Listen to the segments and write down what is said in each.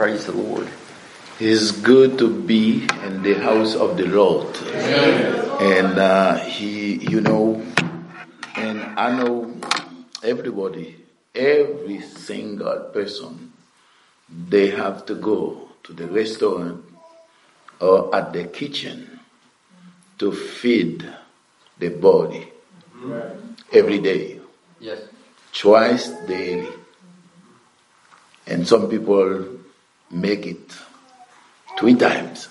Praise the Lord. It's good to be in the house of the Lord. Amen. And and I know everybody, every single person, they have to go to the restaurant or at the kitchen to feed the body every day. Yes. Twice daily. And some people make it 3 times.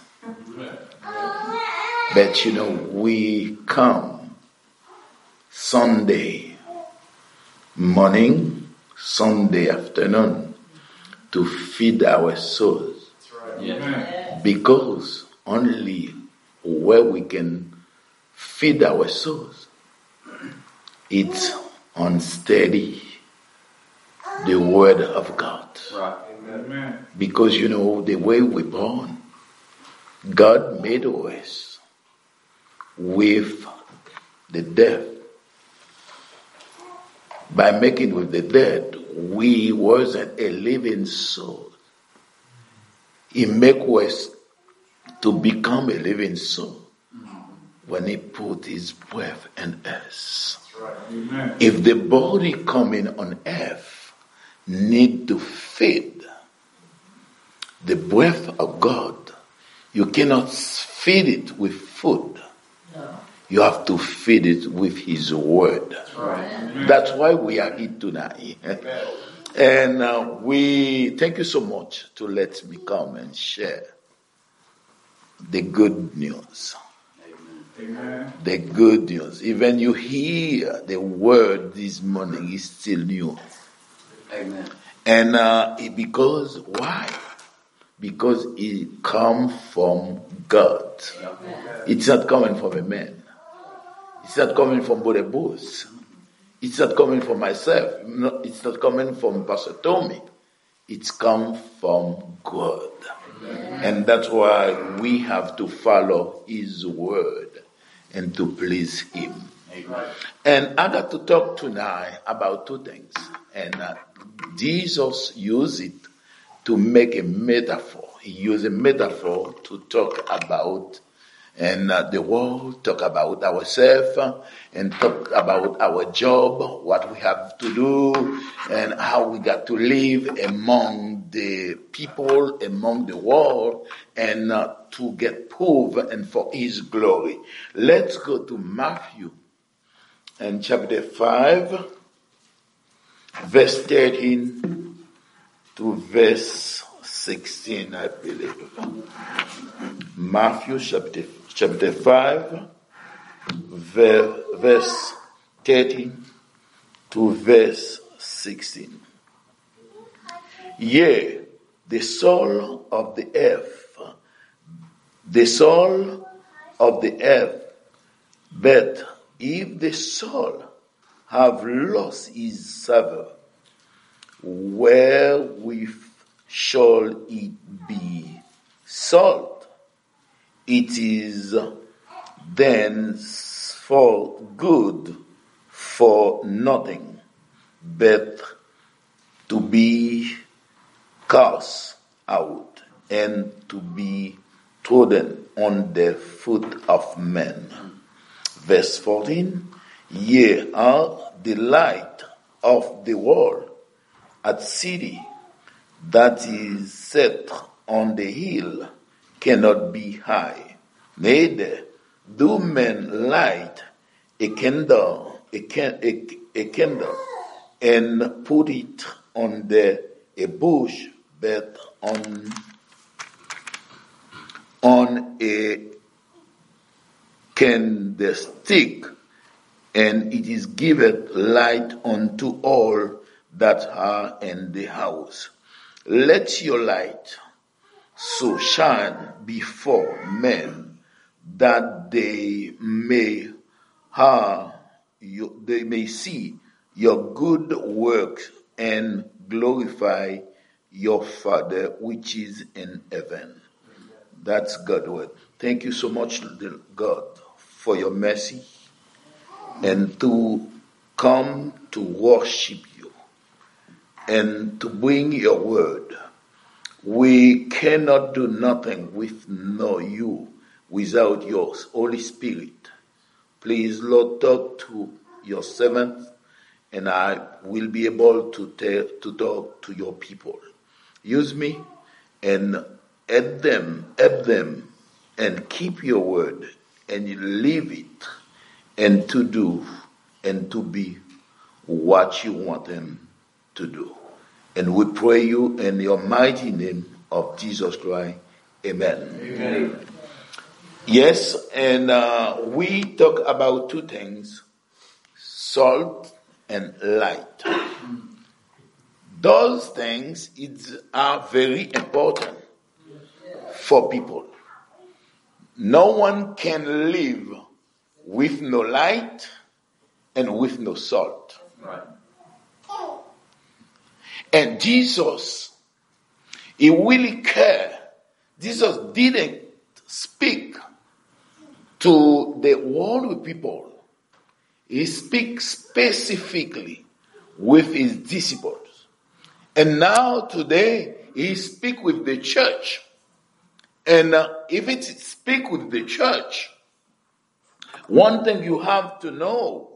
But we come Sunday morning, Sunday afternoon to feed our souls. Yes. Because only where we can feed our souls, it's on study the word of God. Right. Amen. Because the way we're born, God made us with the death. By making with the dead, we wasn't a living soul. He make us to become a living soul when he put his breath in us. Right. Amen. If the body coming on earth need to feed the breath of God, you cannot feed it with food. No. You have to feed it with his word. Right. That's why we are here tonight. And we thank you so much to let me come and share the good news. Amen. The good news. Even you hear the word this morning is still new. Amen. And because why? Because it comes from God. It's not coming from a man. It's not coming from Brother Booth. It's not coming from myself. It's not coming from Pastor Tommy. It's come from God. And that's why we have to follow his word and to please him. And I got to talk tonight about 2 things. And Jesus used it to make a metaphor. He used a metaphor to talk about, and the world, talk about ourselves, and talk about our job, what we have to do, and how we got to live among the people, among the world, and to get proof and for his glory. Let's go to Matthew and chapter 5, verse 13 to verse 16, I believe. Matthew chapter 5, verse 13 to verse 16. Yea, the soul of the earth, but if the soul have lost his savour, wherewith shall it be salt? It is thenceforth good for nothing, but to be cast out and to be trodden on the foot of men. Verse 14, ye are the light of the world. A city that is set on the hill cannot be high. Neither do men light a candle and put it under a bush, but on a candlestick, and it is given light unto all that are in the house. Let your light so shine before men that they may see your good works and glorify your Father which is in heaven. That's God's word. Thank you so much, God, for your mercy and to come to worship you and to bring your word. We cannot do nothing without your Holy Spirit. Please, Lord, talk to your servants, and I will be able to talk to your people. Use me and help them, and keep your word, and live it, and to do, and to be what you want them to do. And we pray you in your mighty name of Jesus Christ. Amen. Amen. Yes, and we talk about two things, salt and light. Those things are very important for people. No one can live with no light and with no salt. Right. And Jesus, he really cared. Jesus didn't speak to the world people. He speaks specifically with his disciples. And now today, he speaks with the church. And if it speak with the church, one thing you have to know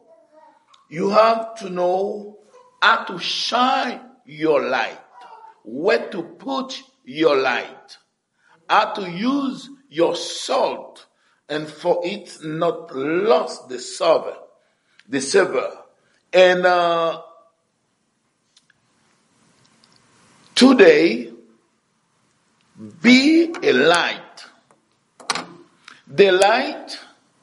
how to shine your light, where to put your light, how to use your salt, and for it not lost the savor. And today, be a light. The light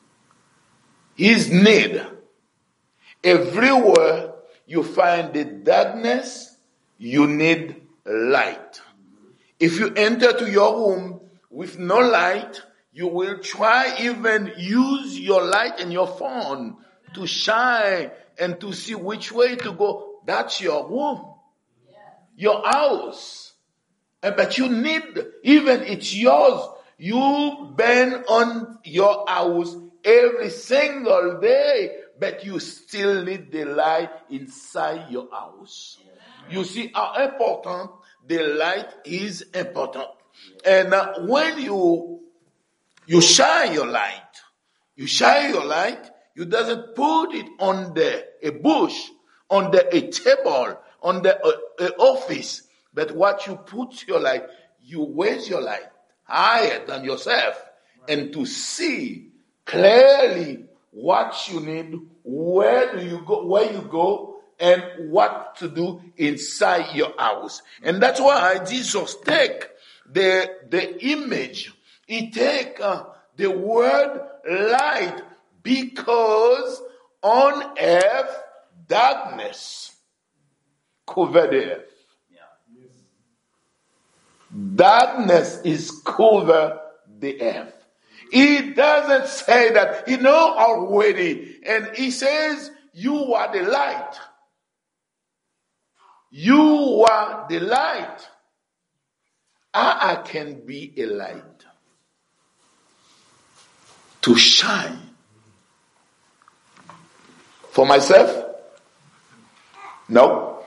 is need. Everywhere you find the darkness, you need light. If you enter to your room with no light, you will try even use your light and your phone to shine and to see which way to go. That's your room, your house. But you need, even it's yours, you burn on your house every single day, but you still need the light inside your house. You see how important the light is important. And when you shine your light, you doesn't put it on a bush, on a table, on the office, but what you put your light, you raise your light higher than yourself, and to see clearly what you need, where you go, and what to do inside your house. And that's why Jesus take the image. He take the word light, because on earth darkness covered the earth. Darkness is cover the earth. He doesn't say that. He know already. And he says, you are the light. You are the light. I can be a light to shine. For myself? No.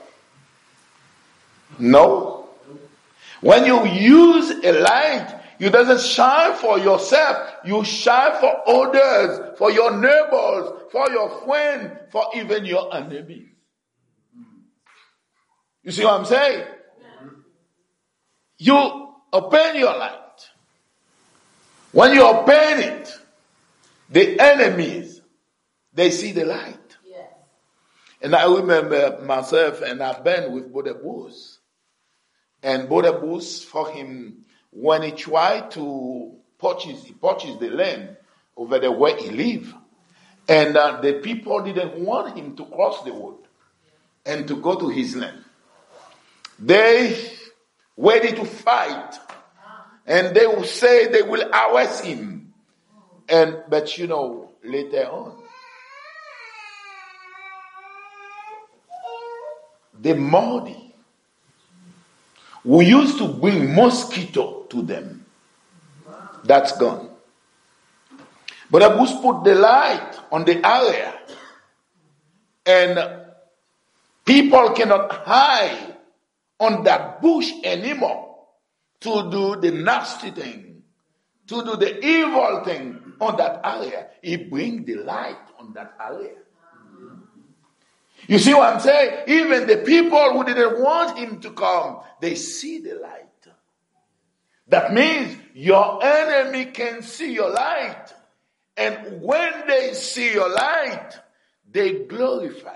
When you use a light, you doesn't shine for yourself. You shine for others, for your neighbors, for your friends, for even your enemies. You see what I'm saying? You open your light. When you open it, the enemies, they see the light. Yes. And I remember myself, and I've been with Brother Bruce. And Brother Bruce, for him, when he tried to purchase the land over there where he lived, and the people didn't want him to cross the road and to go to his land. They ready to fight, and they will say they will arrest him. But later on, the Mahdi, who used to bring mosquito to them, that's gone. But Bruce put the light on the area, and people cannot hide on that bush anymore. to do the nasty thing, to do the evil thing on that area. He brings the light on that area. You see what I'm saying? Even the people who didn't want him to come, they see the light. That means your enemy can see your light. And when they see your light, they glorify.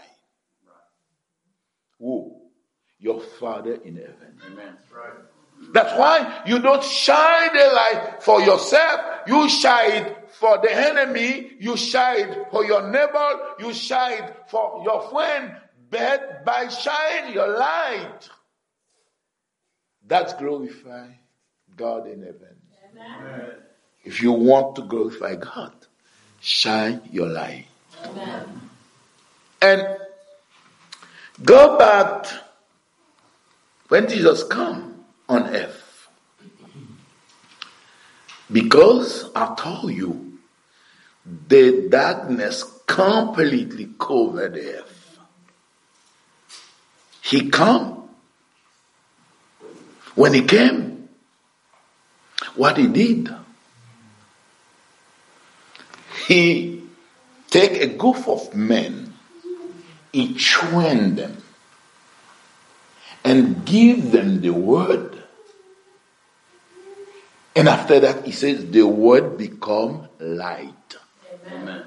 Who? Your Father in heaven. Amen. Right. That's why you don't shine the light for yourself. You shine for the enemy. You shine for your neighbor. You shine for your friend. But by shining your light, that's glorify God in heaven. Amen. If you want to glorify God, shine your light. Amen. And go back when Jesus come on earth. Because I told you, the darkness completely covered the earth. He come. When he came, what he did, he take a group of men, he trained them, and give them the word. And after that, he says, the word become light. Amen.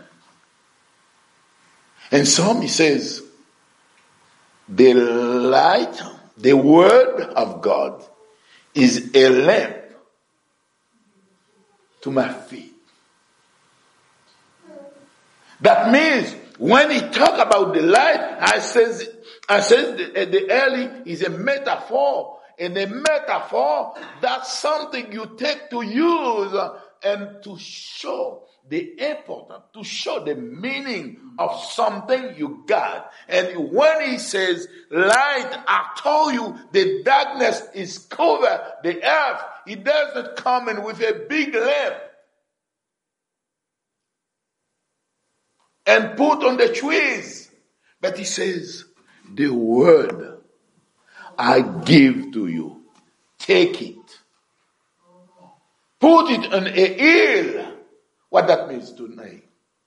And some, he says, the light, the word of God is a lamp to my feet. That means when he talk about the light, I says the early is a metaphor. And a metaphor, that's something you take to use and to show the importance, to show the meaning of something you got. And when he says light, I told you the darkness is covered the earth. He doesn't come in with a big lamp and put on the trees. But he says, the word I give to you, take it. Put it on a hill. What that means tonight.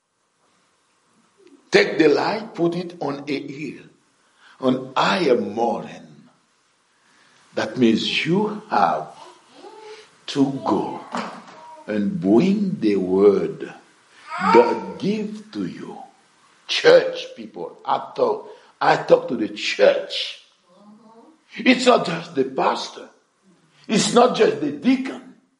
Take the light, put it on a hill. On higher mountain. That means you have to go and bring the word God gives to you. Church people. I talk to the church. It's not just the pastor. It's not just the deacon.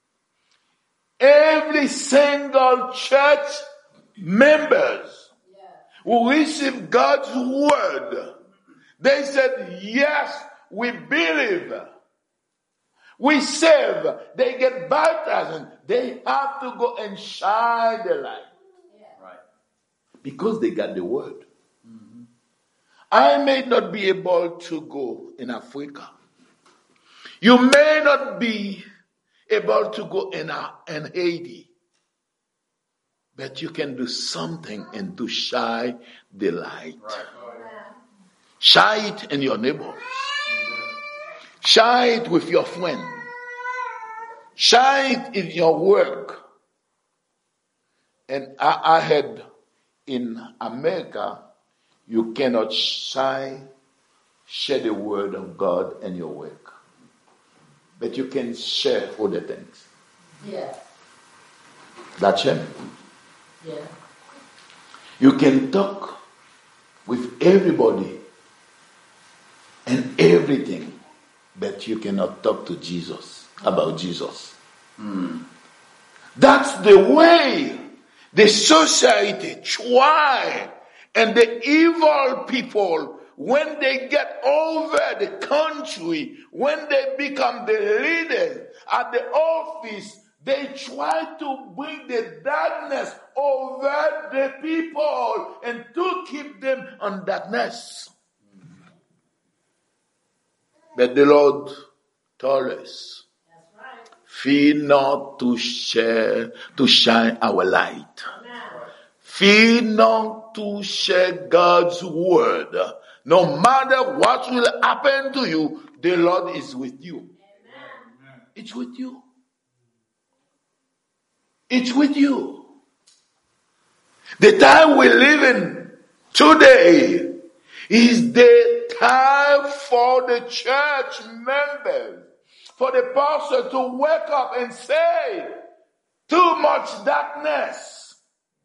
Every single church members who receive God's word, they said, yes, we believe. We save. They get baptized. They have to go and shine the light. Right. Because they got the word. Mm-hmm. I may not be able to go in Africa. You may not be able to go in Haiti. But you can do something and to shine the light. Right. Shine it in your neighbors. Shine it with your friend. Shine it in your work. And I heard in America, you cannot share the word of God in your work. But you can share other things. Yeah. That's him. Yeah. You can talk with everybody and everything, but you cannot talk to Jesus about Jesus. That's the way the society try, and the evil people, when they get over the country, when they become the leaders at the office, they try to bring the darkness over the people and to keep them on darkness. But the Lord told us, fear not to shine our light. Fear not to share God's word. No matter what will happen to you, the Lord is with you. It's with you. It's with you. The time we live in today is the time for the church members, for the pastor to wake up and say, too much darkness.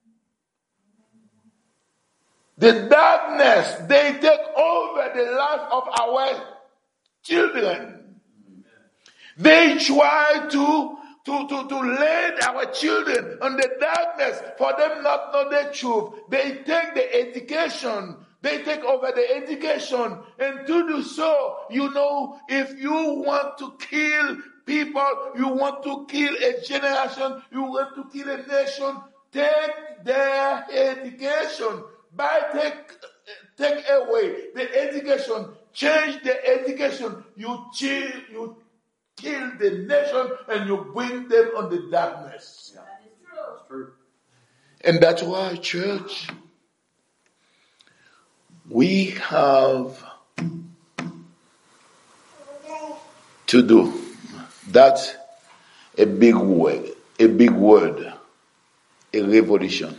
The darkness, they take over the life of our children. They try to lead our children on the darkness for them not know the truth. They take the education. They take over the education. And to do so, if you want to kill people, you want to kill a generation, you want to kill a nation, take their education. Take away the education, change the education, you kill the nation and you bring them on the darkness. Yeah. That is true. And that's why, church, we have to do. That's a big word, a revolution.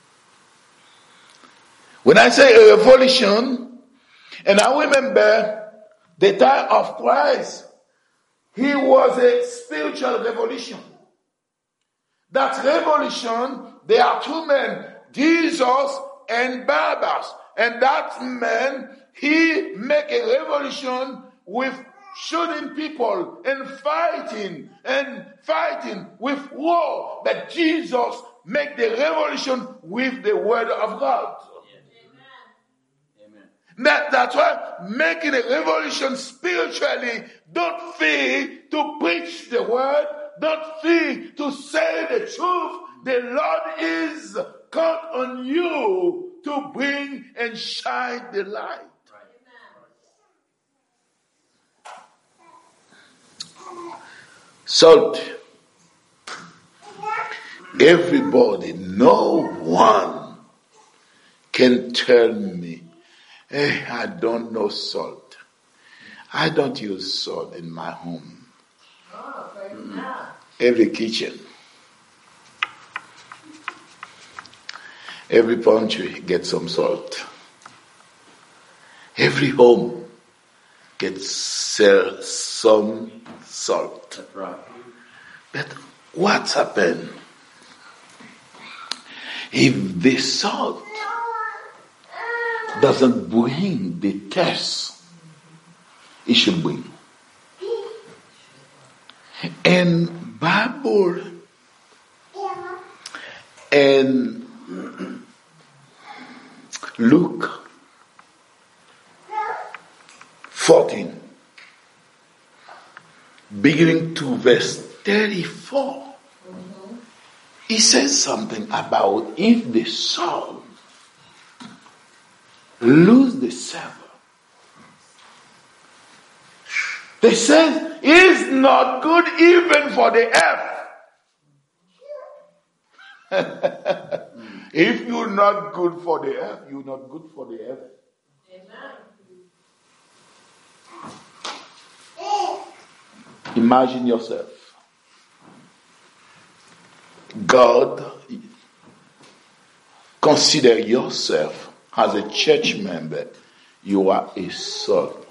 When I say a revolution, and I remember the time of Christ, he was a spiritual revolution. That revolution, there are two men, Jesus and Barabbas. And that man, he make a revolution with shooting people and fighting with war. But Jesus make the revolution with the word of God. That's why making a revolution spiritually, don't fear to preach the word, don't fear to say the truth. The Lord is count on you to bring and shine the light. Salt. Everybody, no one can tell me, hey, I don't know salt. I don't use salt in my home. Every kitchen, every pantry gets some salt. Every home gets some salt. That's right. But what's happened? If the salt doesn't bring the taste it should bring. And Bible and Luke 14, beginning to verse 34, he says something about if the salt lose the savor. They said it's not good even for the earth. If you're not good for the earth, you're not good for the heaven. Amen. Imagine yourself. God, consider yourself as a church member. You are a salt.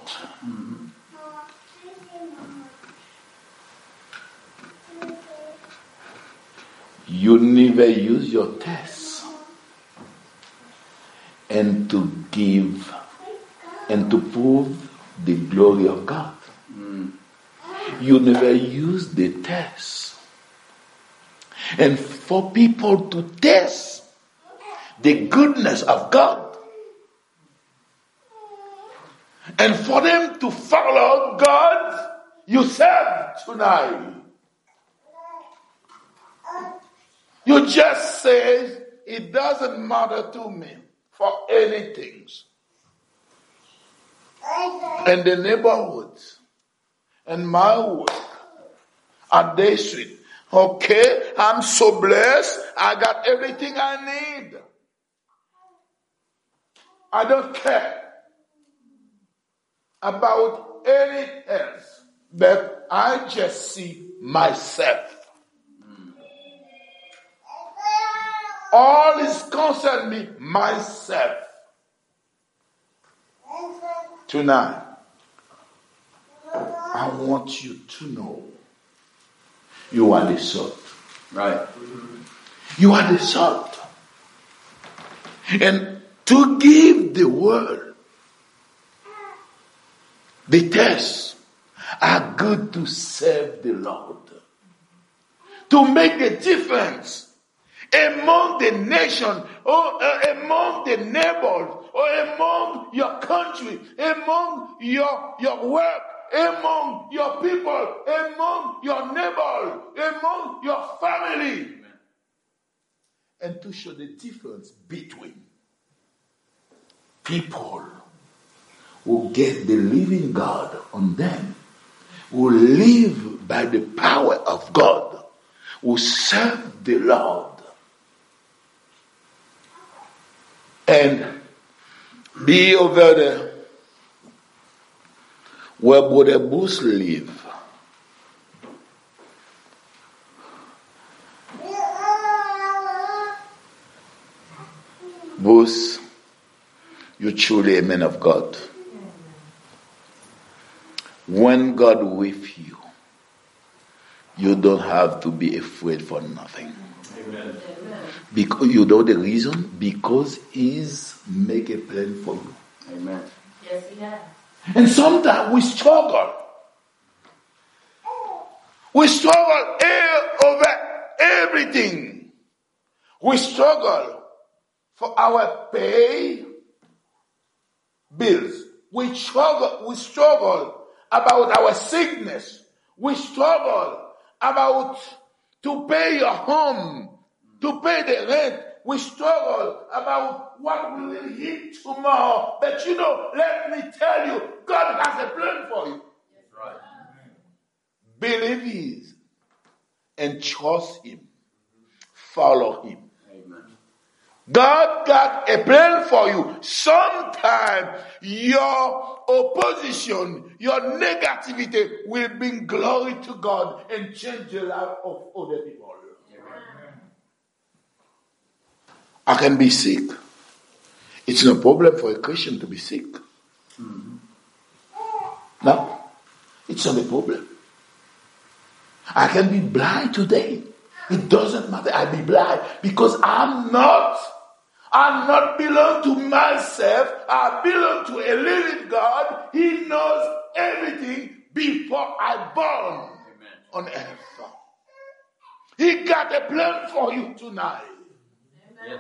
You never use your taste and to give and to prove the glory of God. You never use the taste. And for people to taste the goodness of God and for them to follow God, you said tonight. You just say, it doesn't matter to me for anything. And the neighborhoods and my work at Day Street. Okay, I'm so blessed. I got everything I need. I don't care about anything else but I just see myself. All is concerned me, myself. Tonight, I want you to know you are the salt. Right. You are the salt. And to give the world the taste are good to serve the Lord. To make a difference among the nation, or among the neighbors, or among your country, among your work, among your people, among your neighbors, among your family. And to show the difference between people who get the living God on them, who live by the power of God, who serve the Lord, and be over there where Brother Bruce live. Bruce, you're truly a man of God. When God with you, you don't have to be afraid for nothing. Amen. Because you know the reason? Because He's make a plan for you. Amen. Yes, He has. And sometimes we struggle. We struggle over everything. We struggle for our pay bills. We struggle about our sickness. We struggle about to pay your home, to pay the rent. We struggle about what we will eat tomorrow. But you know, let me tell you, God has a plan for you. Right. Believe Him and trust Him. Follow Him. Amen. God got a plan for you. Sometimes your opposition, your negativity will bring glory to God and change the life of other people. I can be sick. It's no problem for a Christian to be sick. Mm-hmm. No, it's not a problem. I can be blind today. It doesn't matter. I be blind because I'm not belong to myself. I belong to a living God. He knows everything before I born on earth. He got a plan for you tonight. Yes.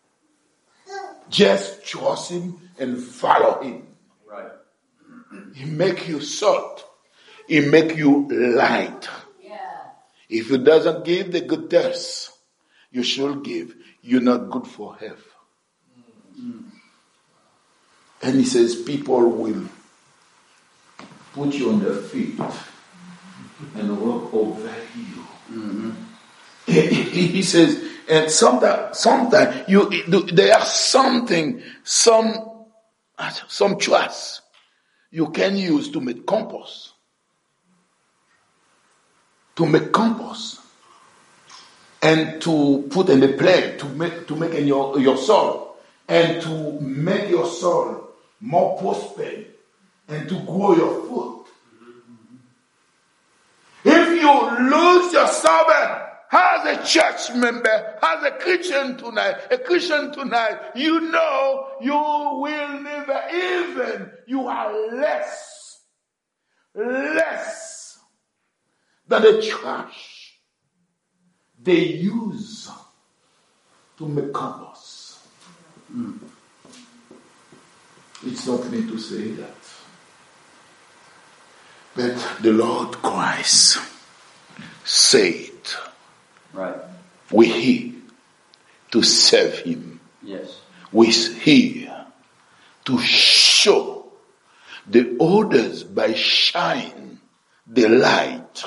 Just trust Him and follow Him. Right. He make you salt. He make you light. Yeah. If He doesn't give the good taste, you should give. You're not good for health. Mm. And He says people will put you on their feet and walk over you. Mm-hmm. He says, and sometimes there are some trust you can use to make compost. To make compost. And to put in the plant, to make in your soil. And to make your soil more prosperous. And to grow your food. If you lose your servant, as a church member, as a Christian tonight, you know you will never even, you are less than the trash they use to make compost. Mm. It's not me to say that. But the Lord Christ said, right. We're here to serve Him. Yes. We're here to show the others by shine the light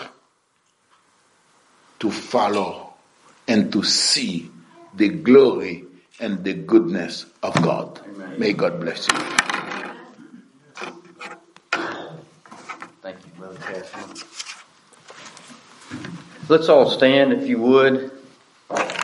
to follow and to see the glory and the goodness of God. Amen. May God bless you. Thank you, brother. Kathy. Let's all stand if you would.